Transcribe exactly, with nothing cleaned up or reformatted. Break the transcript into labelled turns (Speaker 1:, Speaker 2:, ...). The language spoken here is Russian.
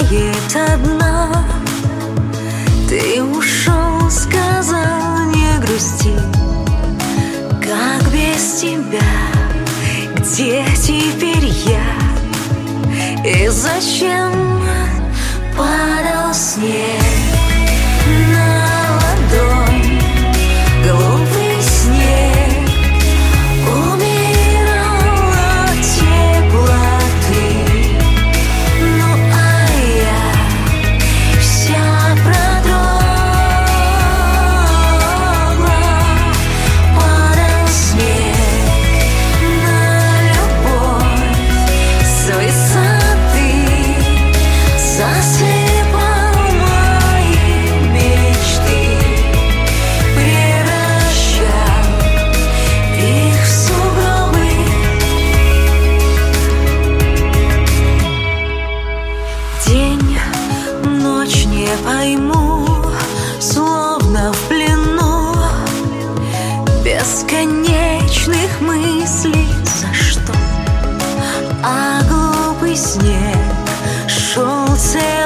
Speaker 1: знает одна. Ты ушел, сказал, не грусти. Как без тебя? Где теперь я? И зачем падал снег на ладонь? Глупый снег умирал от теплоты. Ну а я вся продрогла. Падал снег на любовь с высоты, засыпал мои мечты, превращал их в сугробы. День, ночь не пойму, словно в плену бесконечных мыслей. За что? А глупый снег шел целый